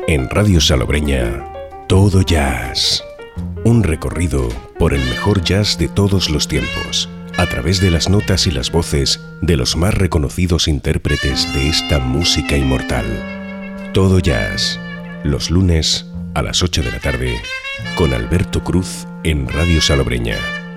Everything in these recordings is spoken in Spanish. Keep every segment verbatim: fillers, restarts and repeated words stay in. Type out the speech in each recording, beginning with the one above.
En Radio Salobreña, Todo Jazz. Un recorrido por el mejor jazz de todos los tiempos, a través de las notas y las voces de los más reconocidos intérpretes de esta música inmortal. Todo Jazz, los lunes a las ocho de la tarde, con Alberto Cruz en Radio Salobreña.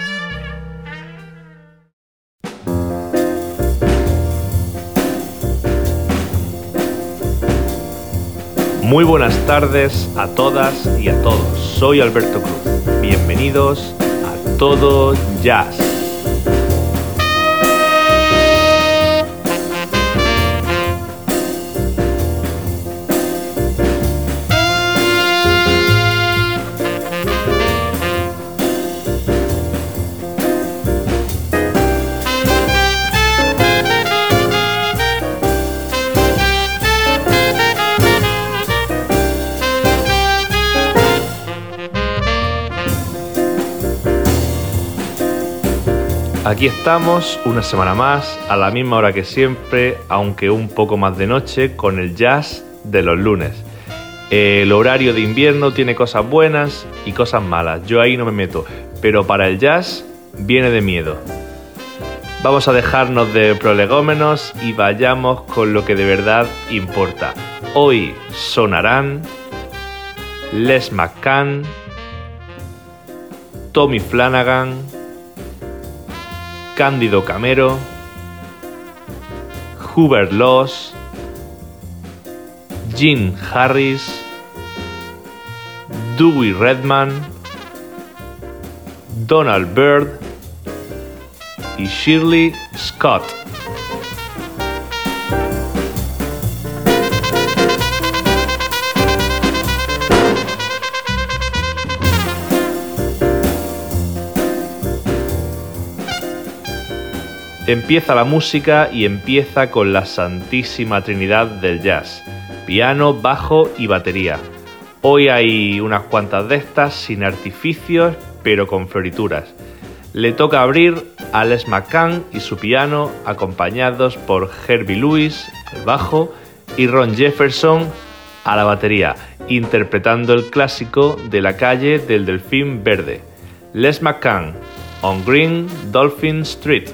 Muy buenas tardes a todas y a todos. Soy Alberto Cruz. Bienvenidos a Todo Jazz. Aquí estamos una semana más, a la misma hora que siempre, aunque un poco más de noche, con el jazz de los lunes. El horario de invierno tiene cosas buenas y cosas malas, yo ahí no me meto, pero para el jazz viene de miedo. Vamos a dejarnos de prolegómenos y vayamos con lo que de verdad importa. Hoy sonarán Les McCann, Tommy Flanagan, Cándido Camero, Hubert Laws, Gene Harris, Dewey Redman, Donald Byrd y Shirley Scott. Empieza la música y empieza con la santísima trinidad del jazz: piano, bajo y batería. Hoy hay unas cuantas de estas sin artificios, pero con florituras. Le toca abrir a Les McCann y su piano, acompañados por Herbie Lewis, el bajo, y Ron Jefferson a la batería, interpretando el clásico de la calle del Delfín Verde, Les McCann, On Green Dolphin Street.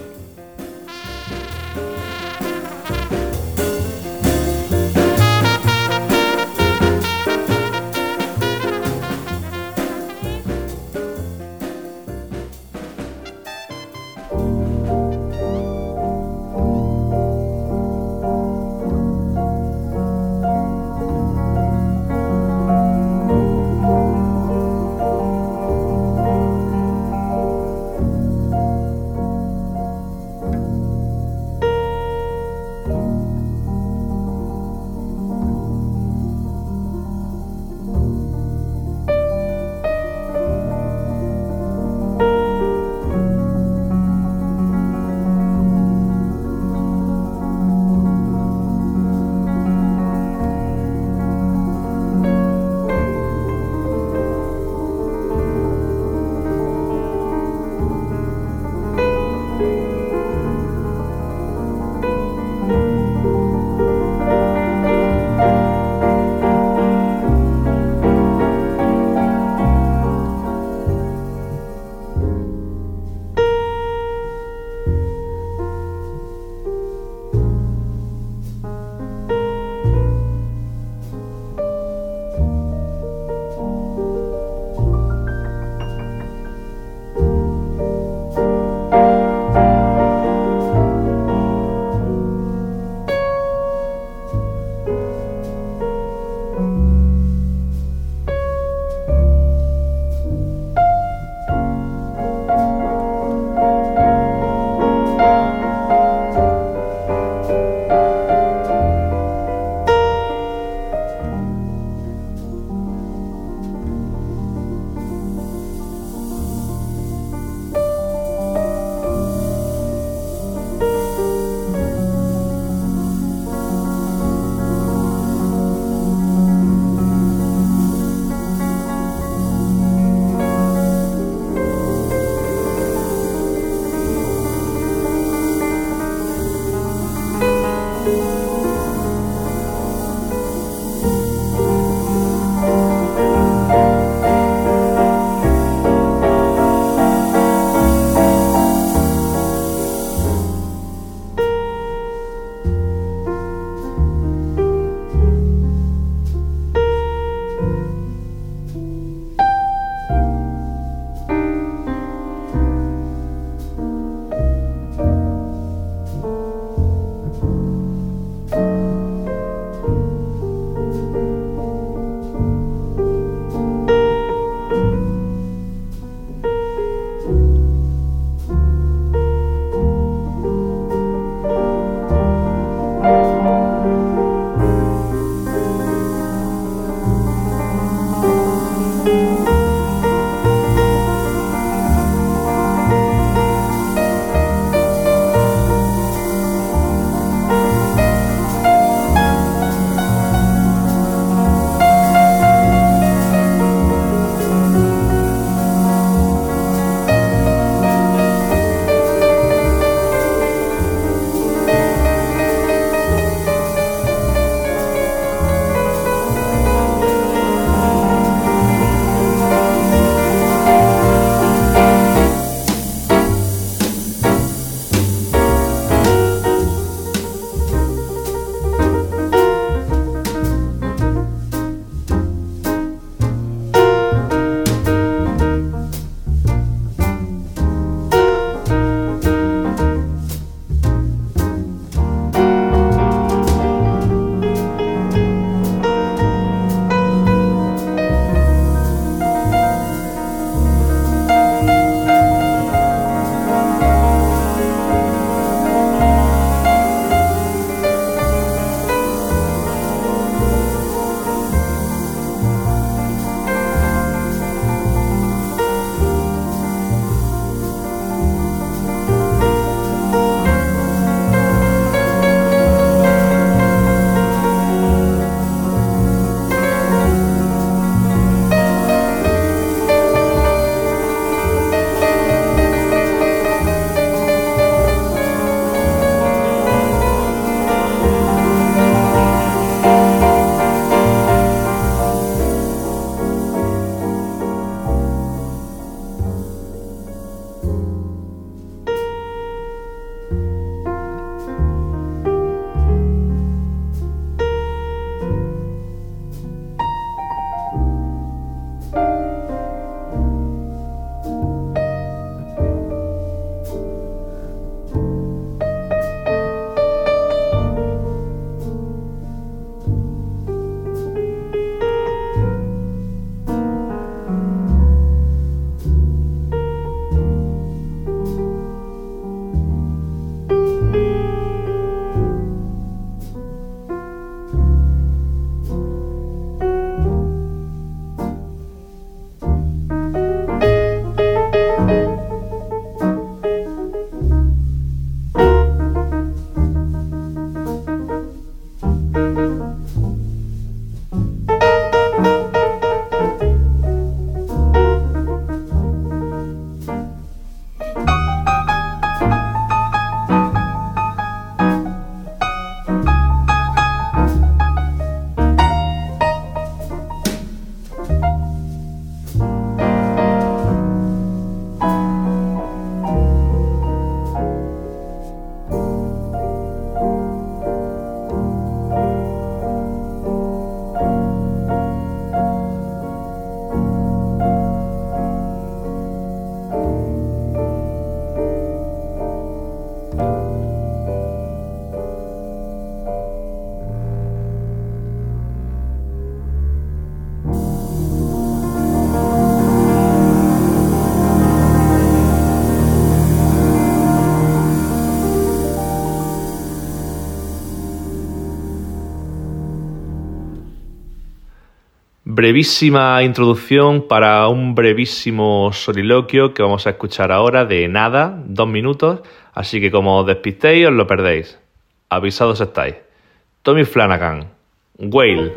Brevísima introducción para un brevísimo soliloquio que vamos a escuchar ahora de nada, dos minutos, así que como os despistéis os lo perdéis. Avisados estáis. Tommy Flanagan, Whale.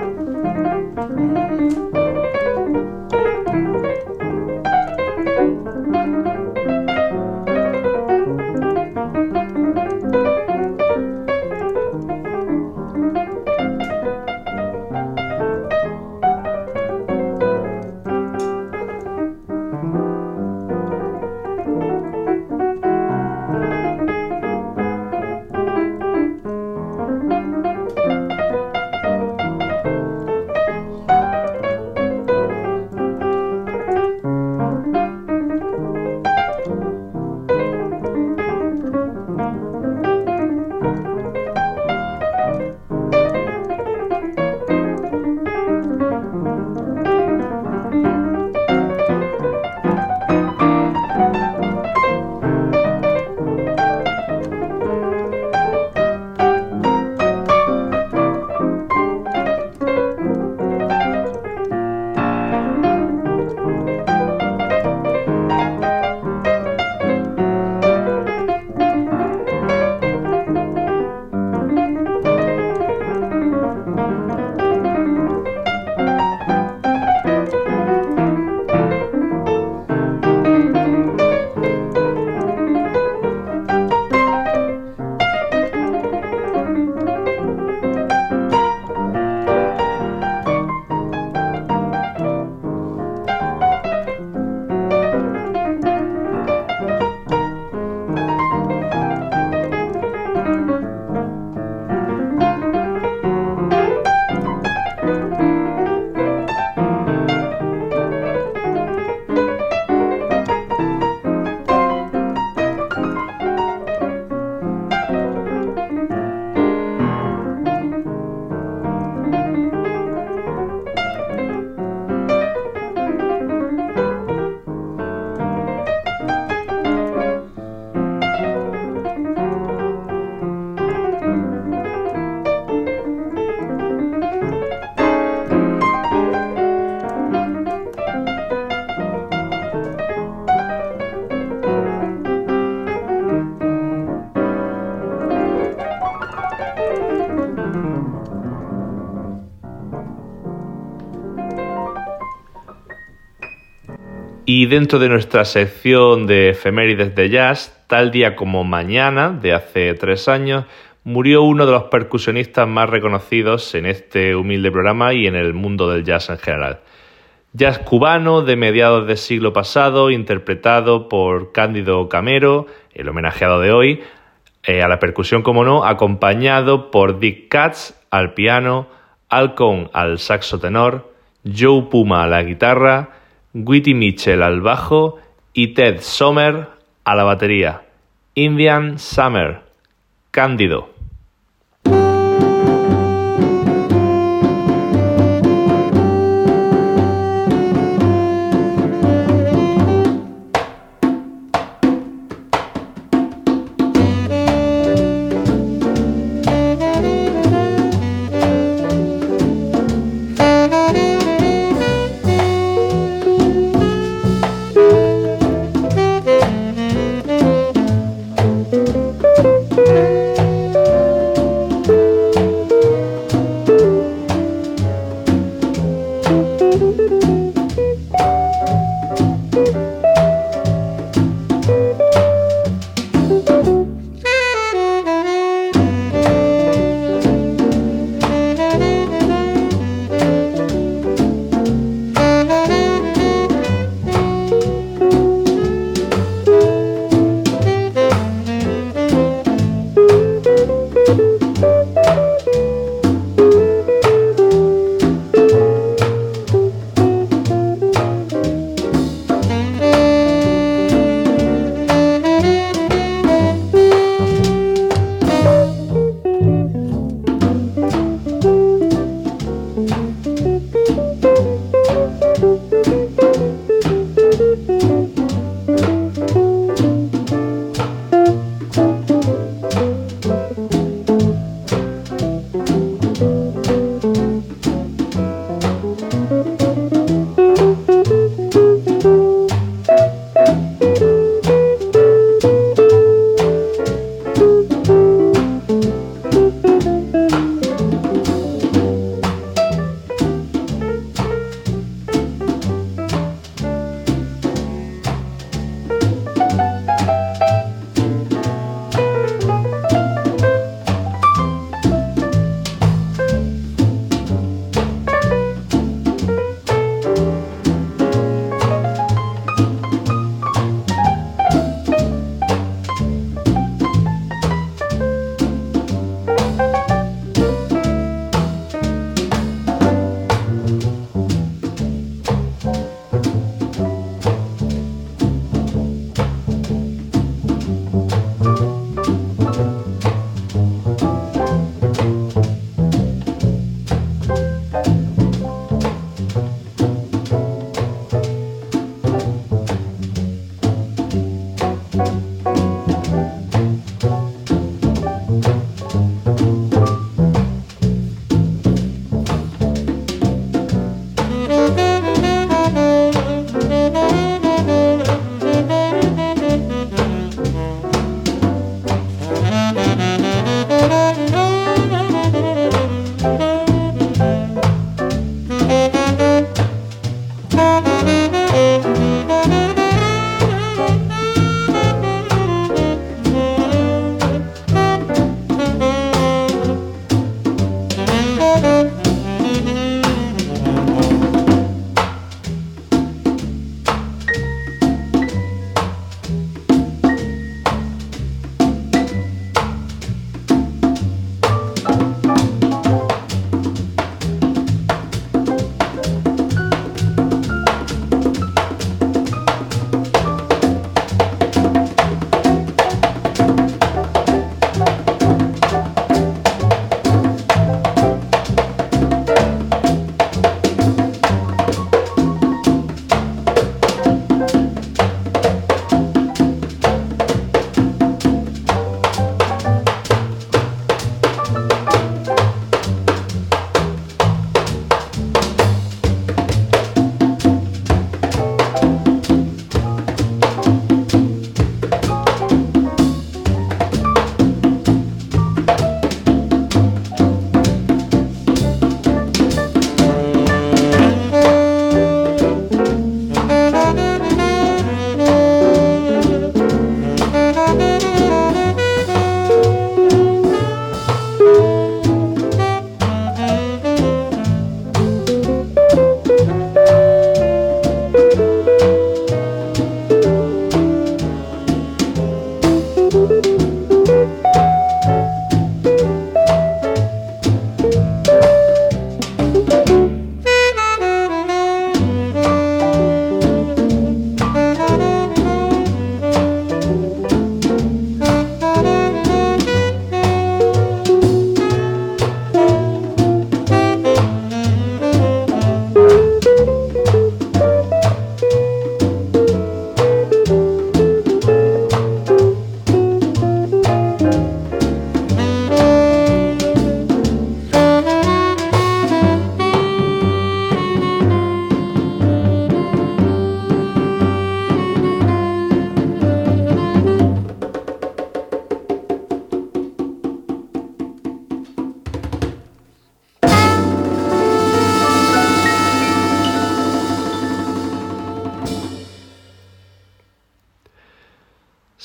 Y dentro de nuestra sección de efemérides de jazz, tal día como mañana, de hace tres años, murió uno de los percusionistas más reconocidos en este humilde programa y en el mundo del jazz en general. Jazz cubano de mediados del siglo pasado, interpretado por Cándido Camero, el homenajeado de hoy, eh, a la percusión como no, acompañado por Dick Katz al piano, Al Cohn al saxo tenor, Joe Puma a la guitarra, Whitey Mitchell al bajo y Ted Sommer a la batería. Indian Summer, Cándido.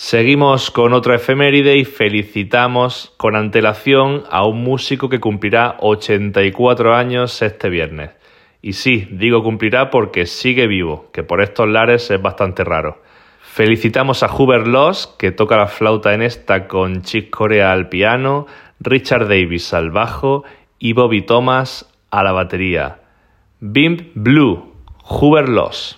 Seguimos con otra efeméride y felicitamos con antelación a un músico que cumplirá ochenta y cuatro años este viernes. Y sí, digo cumplirá porque sigue vivo, que por estos lares es bastante raro. Felicitamos a Hubert Laws, que toca la flauta en esta con Chick Corea al piano, Richard Davis al bajo y Bobby Thomas a la batería. Bimp Blue, Hubert Laws.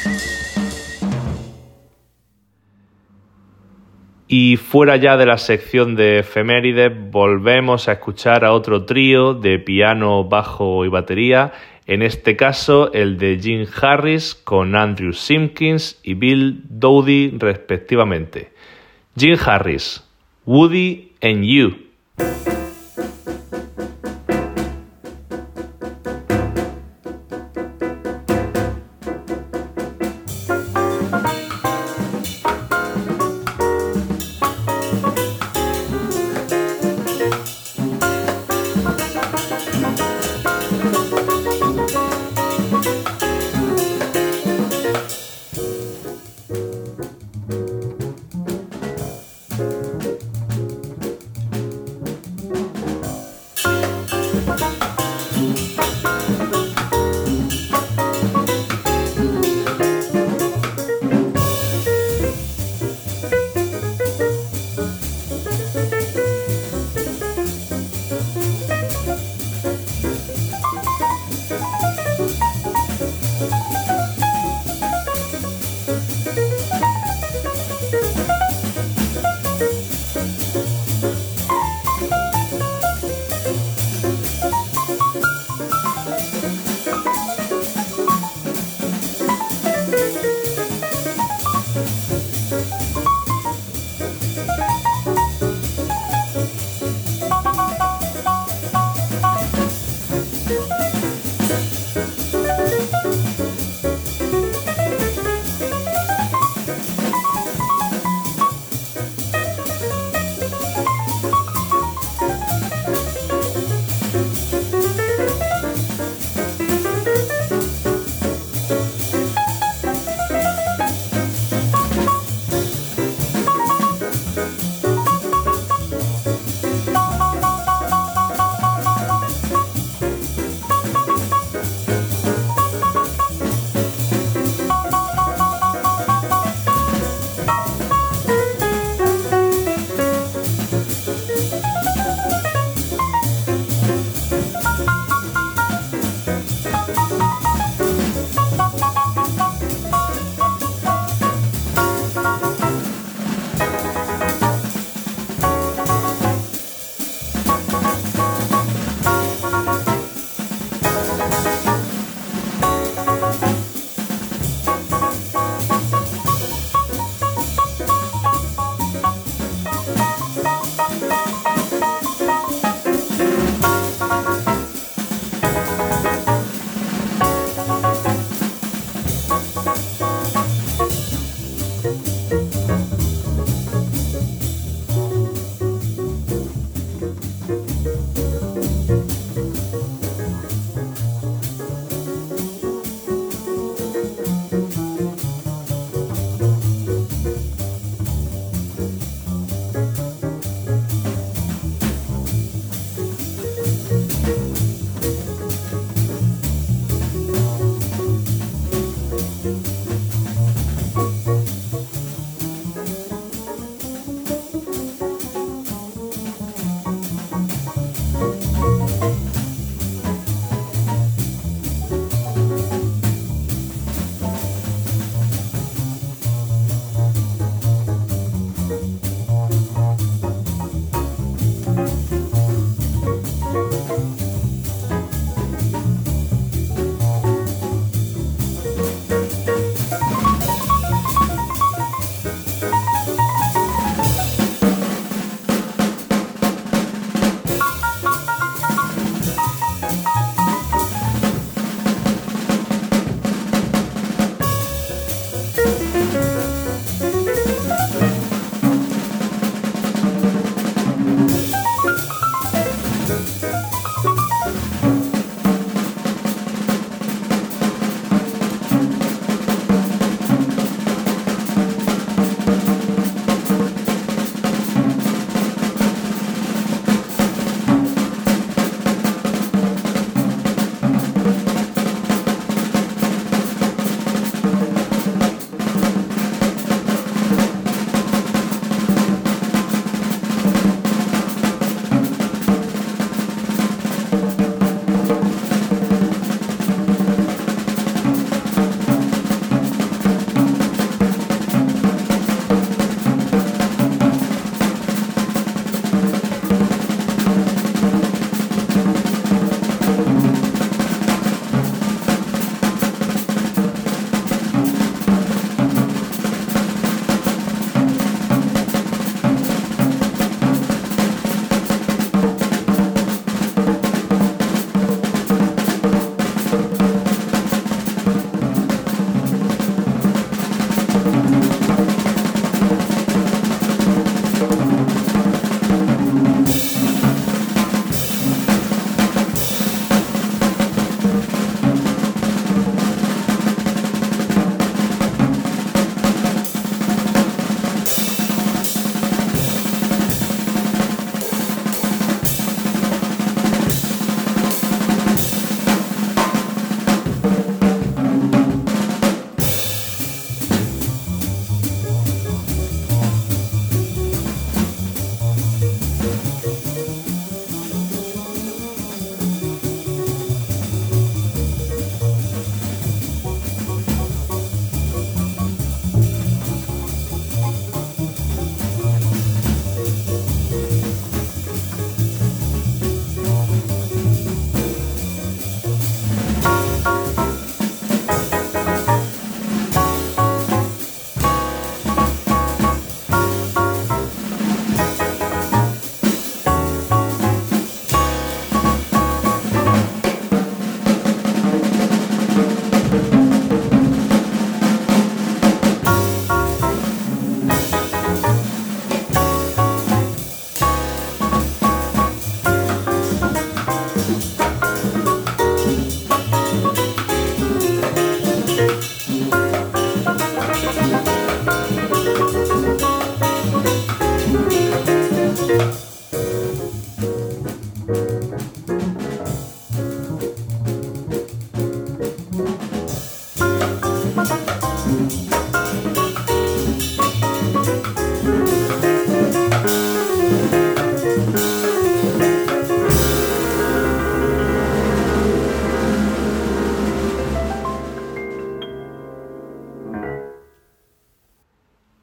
Y fuera ya de la sección de efemérides, volvemos a escuchar a otro trío de piano, bajo y batería, en este caso el de Jim Harris con Andrew Simkins y Bill Dowdy respectivamente. Jim Harris, Woody and You.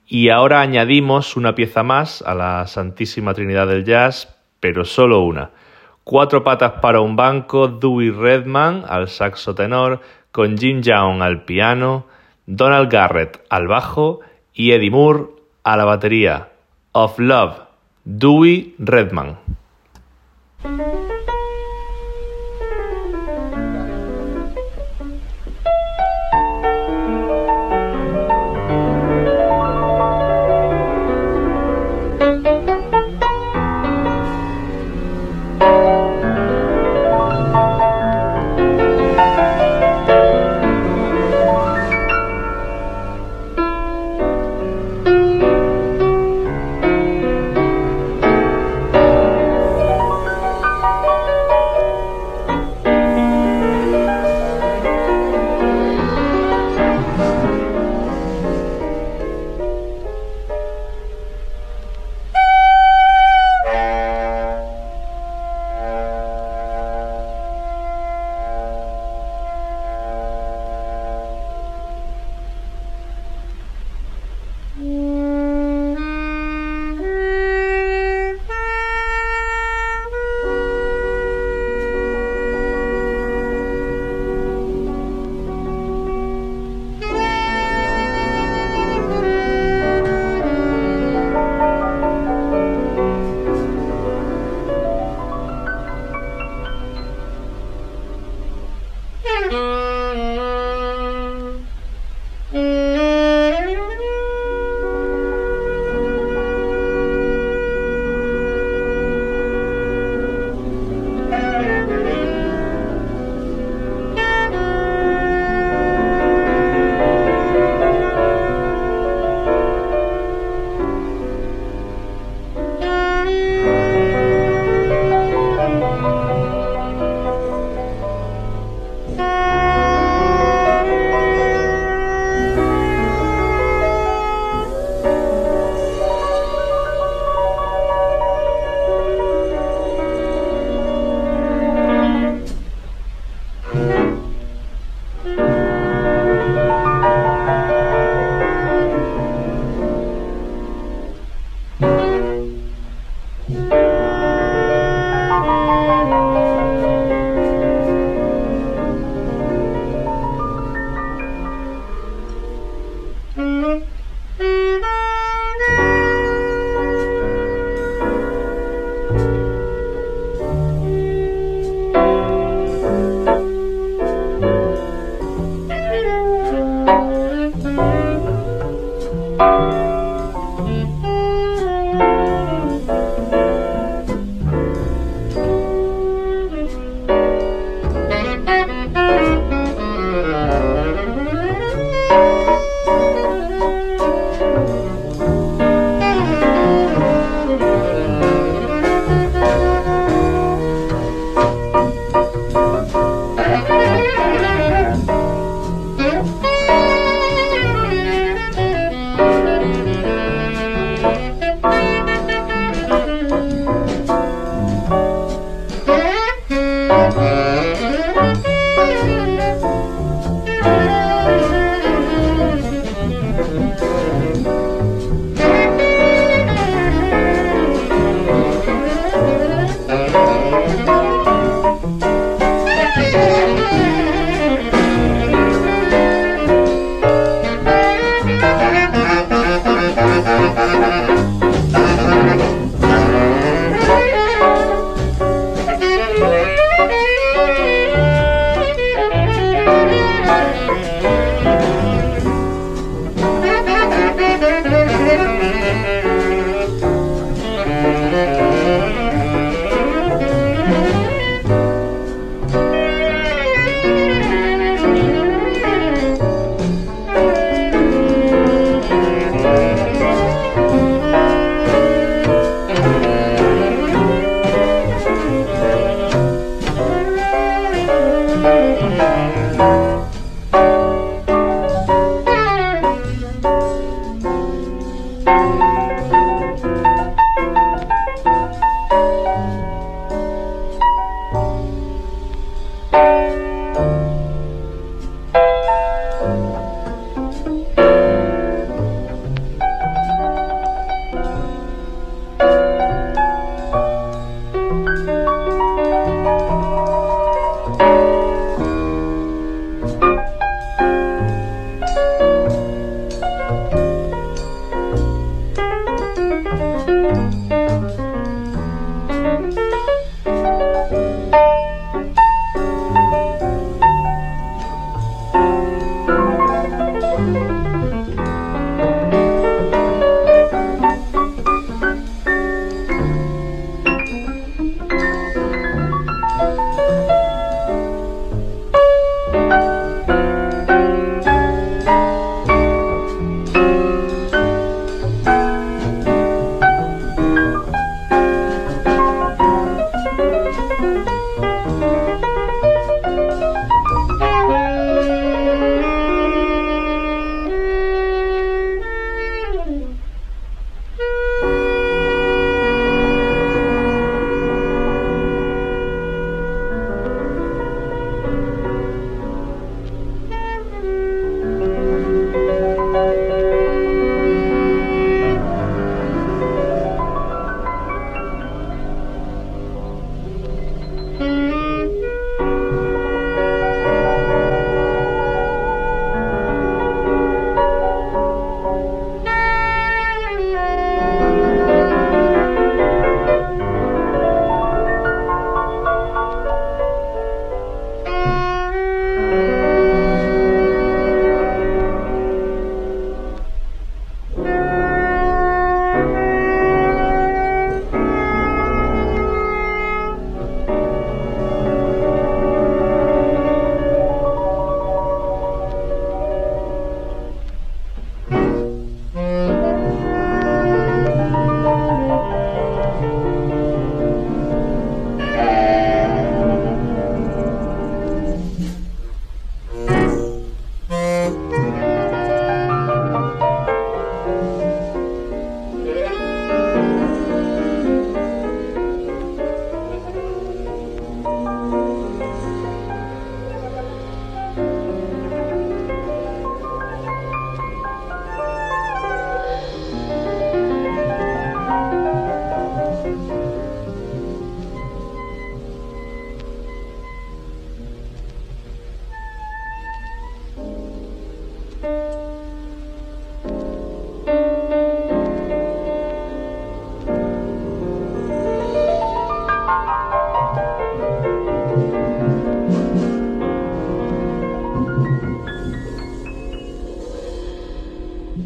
Y ahora añadimos una pieza más a la Santísima Trinidad del Jazz, pero solo una. Cuatro patas para un banco, Dewey Redman al saxo tenor, con Jim Young al piano, Donald Garrett al bajo y Eddie Moore a la batería. Of Love, Dewey Redman.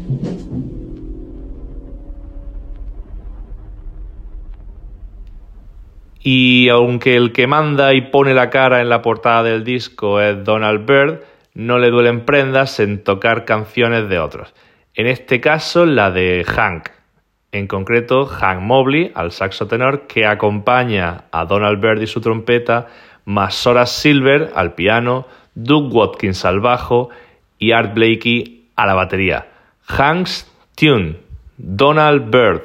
Y aunque el que manda y pone la cara en la portada del disco es Donald Byrd, no le duelen prendas en tocar canciones de otros. En este caso, la de Hank. En concreto, Hank Mobley, al saxo tenor, que acompaña a Donald Byrd y su trompeta, más Horace Silver al piano, Doug Watkins al bajo y Art Blakey a la batería. Hank's Tune, Donald Byrd.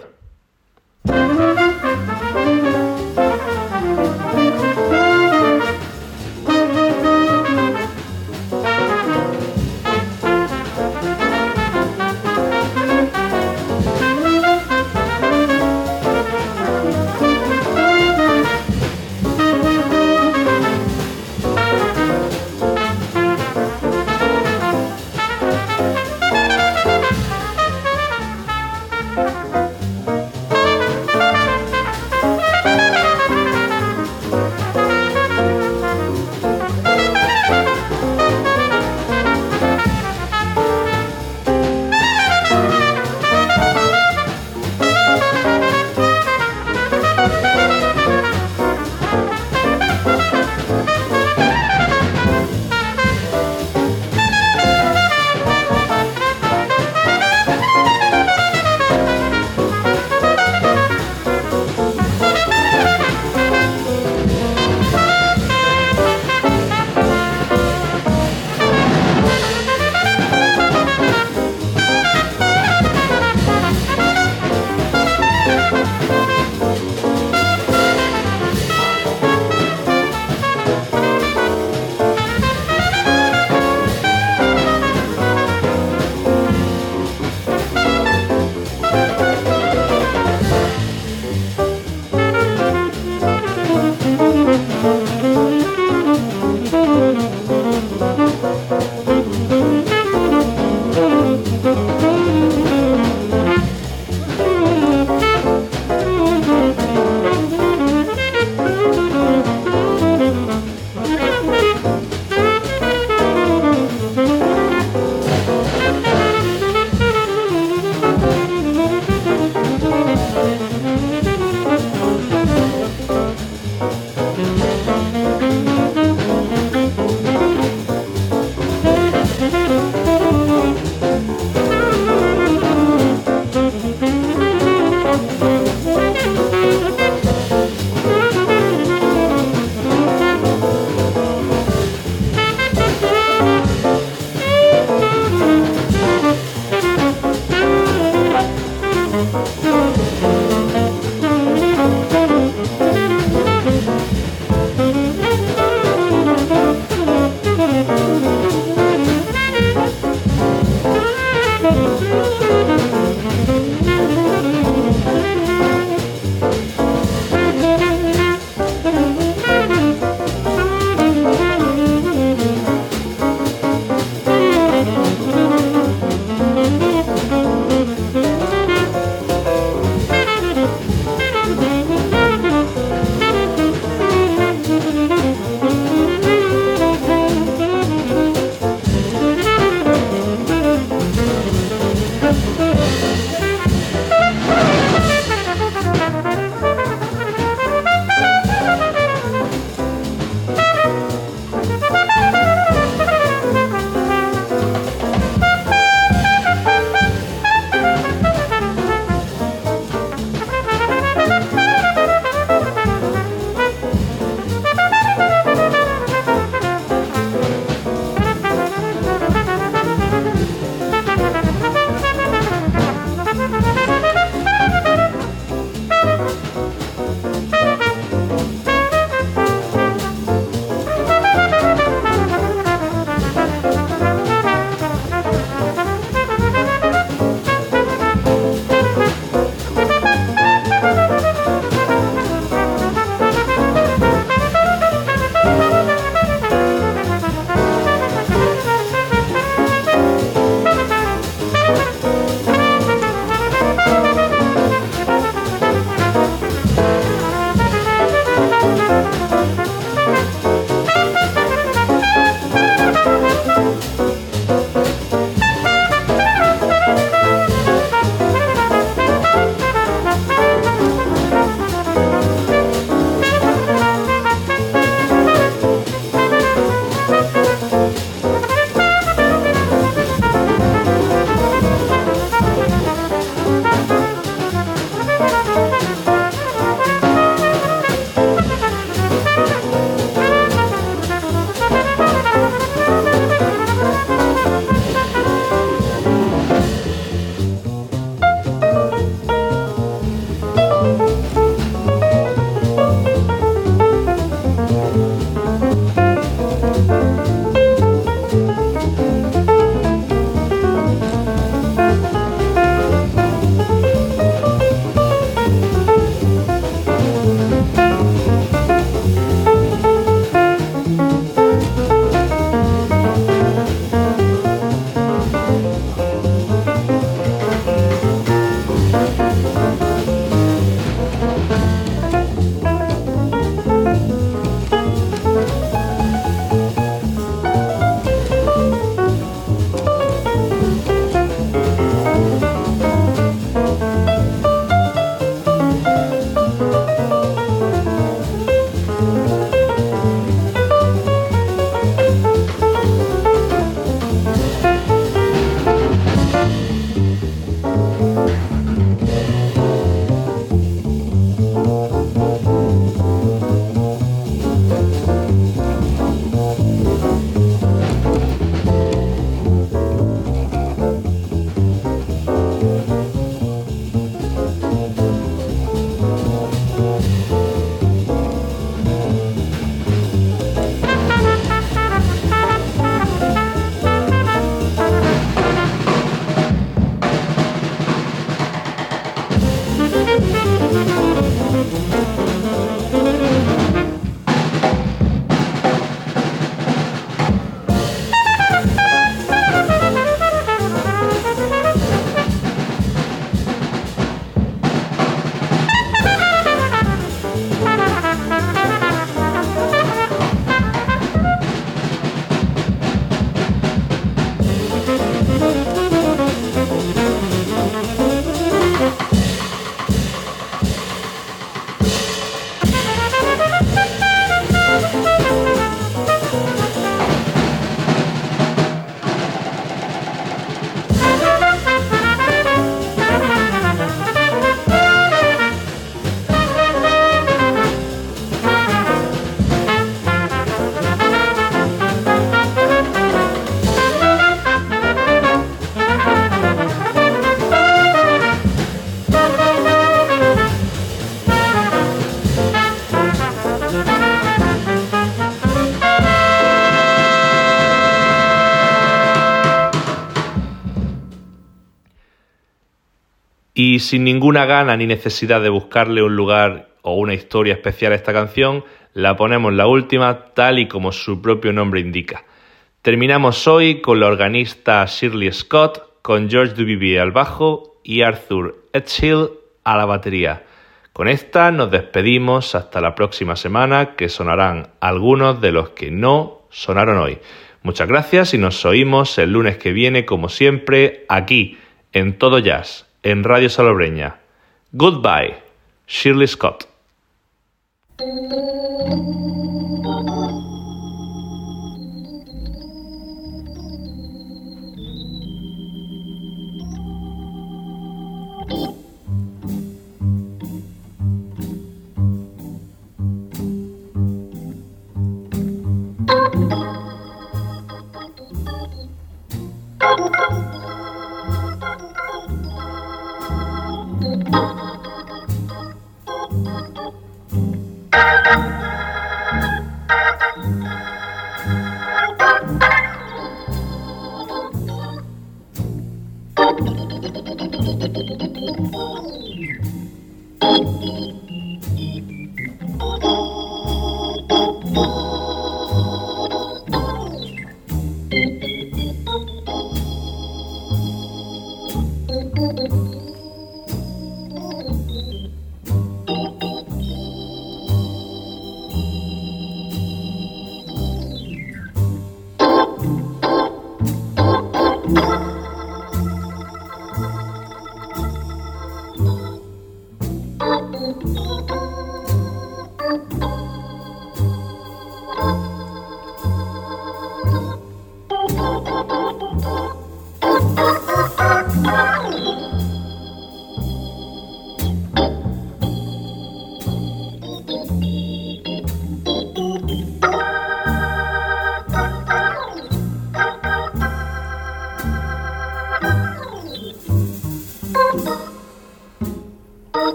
Y sin ninguna gana ni necesidad de buscarle un lugar o una historia especial a esta canción, la ponemos la última tal y como su propio nombre indica. Terminamos hoy con la organista Shirley Scott, con George Duvivier al bajo y Arthur Edgehill a la batería. Con esta nos despedimos hasta la próxima semana, que sonarán algunos de los que no sonaron hoy. Muchas gracias y nos oímos el lunes que viene, como siempre, aquí, en Todo Jazz, en Radio Salobreña. Goodbye, Shirley Scott.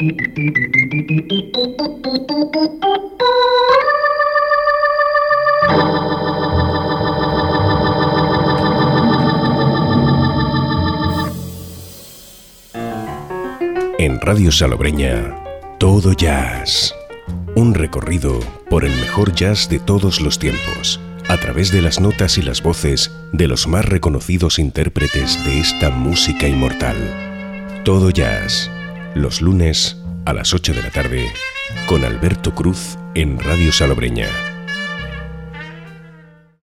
En Radio Salobreña, Todo Jazz. Un recorrido por el mejor jazz de todos los tiempos, a través de las notas y las voces de los más reconocidos intérpretes de esta música inmortal. Todo Jazz, los lunes a las ocho de la tarde, con Alberto Cruz en Radio Salobreña.